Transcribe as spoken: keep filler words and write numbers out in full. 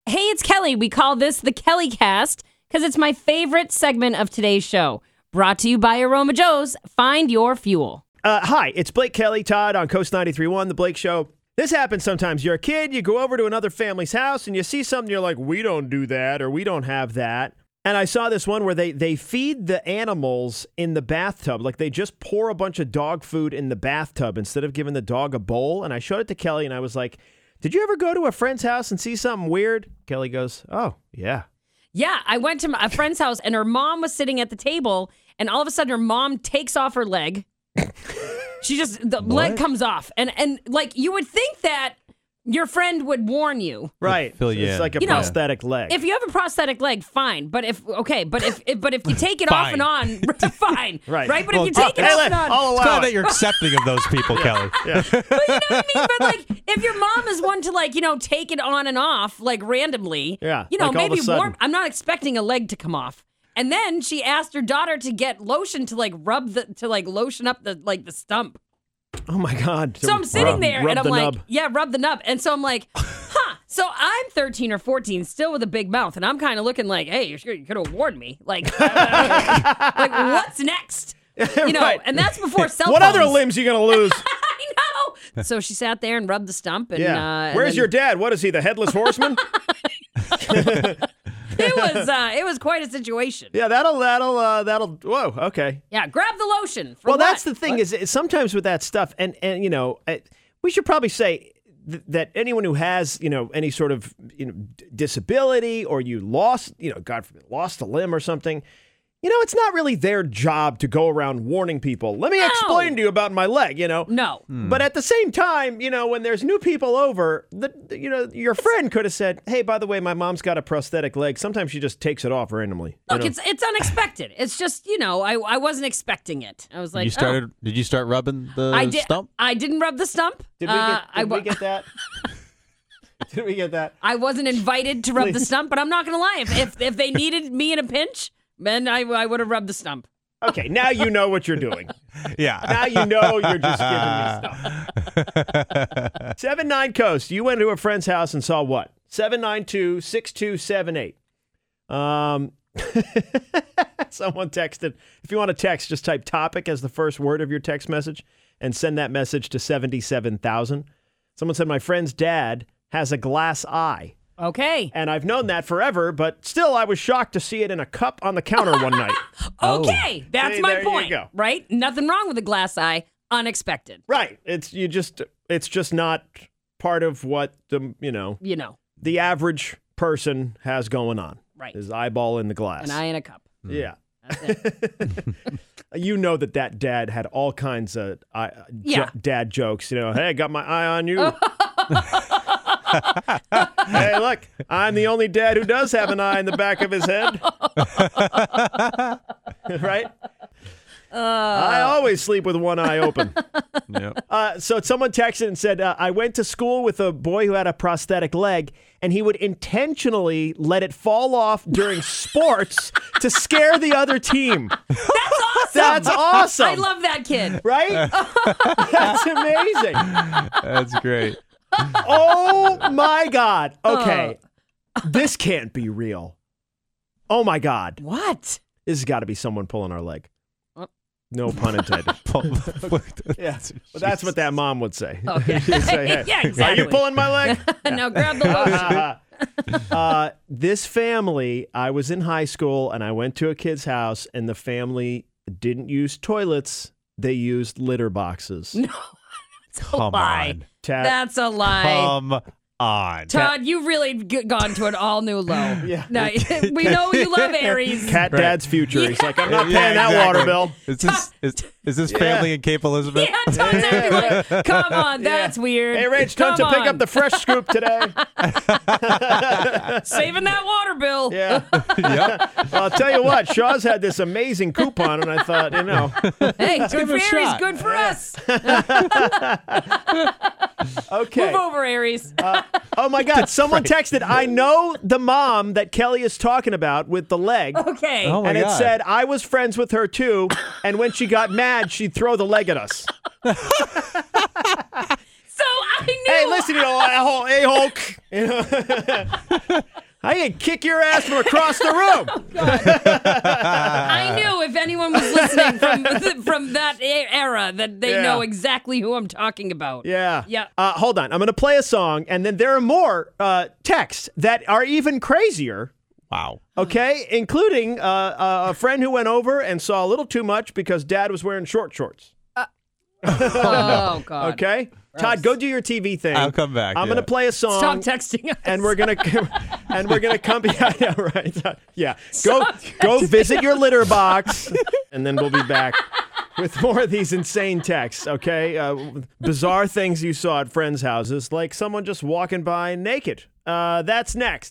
Hey, it's Kelly. We call this the Kelly Cast because it's my favorite segment of today's show. Brought to you by Aroma Joe's. Find your fuel. Uh, hi, it's Blake Kelly Todd on Coast ninety-three point one, The Blake Show. This happens sometimes. You're a kid, you go over to another family's house, and you see something, you're like, we don't do that, or we don't have that. And I saw this one where they, they feed the animals in the bathtub. Like, they just pour a bunch of dog food in the bathtub instead of giving the dog a bowl. And I showed it to Kelly, and I was like, did you ever go to a friend's house and see something weird? Kelly goes, oh, yeah. Yeah, I went to a friend's house, and her mom was sitting at the table, and all of a sudden her mom takes off her leg. She just, the what? leg comes off. And, and like, you would think that your friend would warn you. Right. Fill you it's in. like a You know, prosthetic leg. If you have a prosthetic leg, fine. But if, okay, but if, if but if you take it off and on, fine. Right. Right? But Well, if you take it hey, off let- and on. I'll It's allow glad it. that you're accepting of those people, Kelly. Yeah. But you know what I mean? But like, if your mom is one to like, you know, take it on and off, like randomly, Yeah, you know, like all of a maybe sudden. warm. I'm not expecting a leg to come off. And then she asked her daughter to get lotion to like rub the, to like lotion up the, like the stump. Oh, my God. So I'm sitting Rub- there rub and I'm the like, nub. yeah, rub the nub. And so I'm like, huh. So I'm thirteen or fourteen, still with a big mouth. And I'm kind of looking like, hey, you could have warned me. Like, like what's next? You know, Right. and that's before cell What phones. other limbs you going to lose? I know. So she sat there and rubbed the stump. And, Yeah. uh, and Where's then- your dad? What is he, the headless horseman? It was uh, it was quite a situation. Yeah, that'll, that'll, uh, that'll, whoa, okay. Yeah, grab the lotion. For Well, what? that's the thing is, is sometimes with that stuff, and, and you know, uh, we should probably say th- that anyone who has, you know, any sort of, you know, d- disability or you lost, you know, God forbid, lost a limb or something, you know, it's not really their job to go around warning people. Let me No. explain to you about my leg, you know. No. But at the same time, you know, when there's new people over, the, you know, your friend could have said, hey, by the way, my mom's got a prosthetic leg. Sometimes she just takes it off randomly. you Look, know? it's it's unexpected. It's just, you know, I, I wasn't expecting it. I was like, you started? Did you start rubbing the oh. I did. stump? I didn't rub the stump. Did we get, Uh, did I, we wa- get that? Did we get that? I wasn't invited to rub the Please. stump, but I'm not going to lie. If, if if they needed me in a pinch, then I, I would have rubbed the stump. Okay, now you know what you're doing. Yeah. Now you know you're just giving me stuff. seven nine Coast, you went to a friend's house and saw what? seven nine two, six two seven eight. Um, someone texted, if you want to text, just type topic as the first word of your text message and send that message to seventy-seven thousand. Someone said, my friend's dad has a glass eye. Okay. And I've known that forever, but still I was shocked to see it in a cup on the counter one night. Okay. That's See, my there you point. go. Right? Nothing wrong with a glass eye. Unexpected. Right. It's you just it's just not part of what the, you know, You know. the average person has going on. Right. His eyeball in the glass. An eye in a cup. Yeah. That's it. You know that that dad had all kinds of uh, Yeah. jo- dad jokes. You know, hey, I got my eye on you. Hey, look, I'm the only dad who does have an eye in the back of his head. Right? I always sleep with one eye open. Yep. Uh, so someone texted and said, uh, I went to school with a boy who had a prosthetic leg, and he would intentionally let it fall off during sports to scare the other team. That's awesome. That's awesome. I love that kid. Right? That's amazing. That's great. Oh, my God. Okay. This can't be real. Oh, my God. What? This has got to be someone pulling our leg. Oh. No pun intended. Yeah. Well, that's what that mom would say. Okay. She'd say, hey, Yeah, are exactly. you pulling my leg? Now grab the lotion. uh, this family, I was in high school and I went to a kid's house and the family didn't use toilets. They used litter boxes. No. That's a Come lie. on. Ta- That's a lie. Come on. Todd, you've really g- gone to an all new low. Yeah. Now, we know you love Aries. Cat Right. Dad's future. He's like, I'm not Yeah, paying that exactly. water bill. Is this is, is this Yeah. family in Cape Elizabeth? Yeah, Todd's acting like, come on, that's Yeah. weird. Hey, Rach, come time to pick on. up the fresh scoop today. Saving that water bill. Yeah. Yep. Well, I'll tell you what, Shaw's had this amazing coupon, and I thought, you know, Hey, good give for it a Aries, shot. good for us. okay. Move over, Aries. Uh, oh my God! Someone texted. I know the mom that Kelly is talking about with the leg, Okay. Oh my and it God. said I was friends with her too. And when she got mad, she'd throw the leg at us. So I knew. Hey, listen, you know, a-hole, a-hole. You know? I can kick your ass from across the room. I knew if anyone was listening from from that era that they Yeah. know exactly who I'm talking about. Yeah. Yeah. Uh, hold on. I'm going to play a song, and then there are more uh, texts that are even crazier. Wow. Okay, including uh, uh, a friend who went over and saw a little too much because Dad was wearing short shorts. Oh, God. Okay, Todd, go do your T V thing. I'll come back, I'm yeah. gonna play a song. Stop texting us. And we're gonna and we're gonna come. Yeah, yeah, right. Yeah, go go visit your litter box, and then we'll be back with more of these insane texts. Okay, uh, bizarre things you saw at friends' houses, like someone just walking by naked. Uh, that's next.